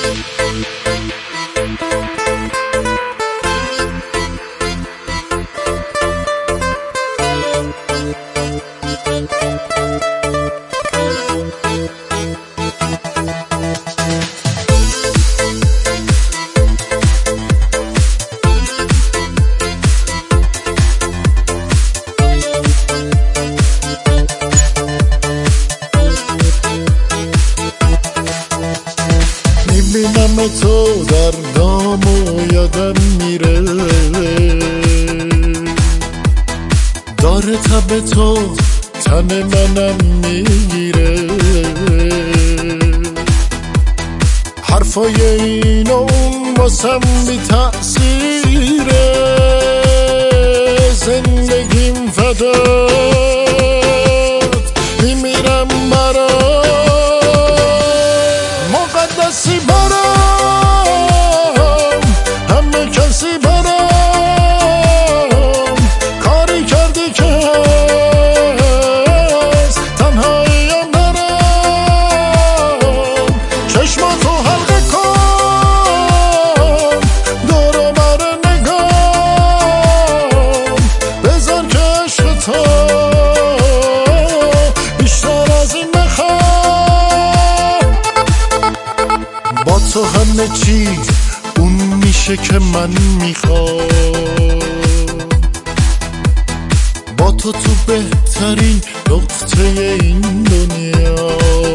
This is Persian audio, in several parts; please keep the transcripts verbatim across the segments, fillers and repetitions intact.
میبینم تو در دام و یادم میره، داره تب تو تن منم میگیره، حرفای این و اون واسم بی تأثیره، زندگیم فدات میمیرم برات، مقدسی برام همه کسی برام، کاری کردی که از تنهاییم برام، چشماتو حلقه کن دور و بر نگام، بذار که عشق تو بیشتر از این نخوام، با تو همه چی اون میشه که من میخوام، با تو تو بهترین نقطه این دنیا،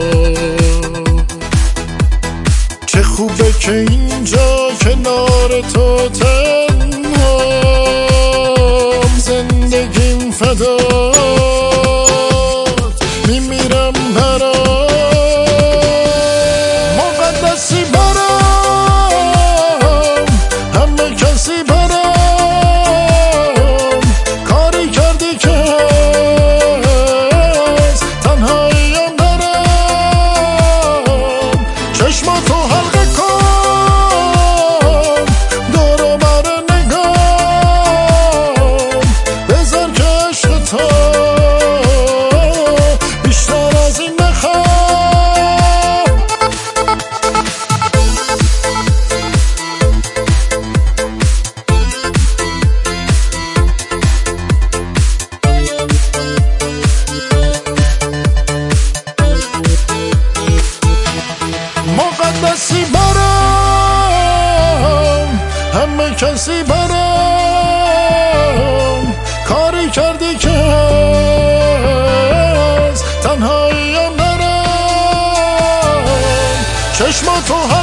چه خوبه که اینجا کنار تو تنهام، زندگیم فدات میمیرم برات، مقدسی برام همه کسی برام، کاری کردی که از تنهاییم برام، چشماتو حلقه کن دور و بر نگام، بذار که عشق تو بیشتر از این نخوام. مقدسی برام همه کسی برام، کاری کردی که از تنهاییم برام، چشماتو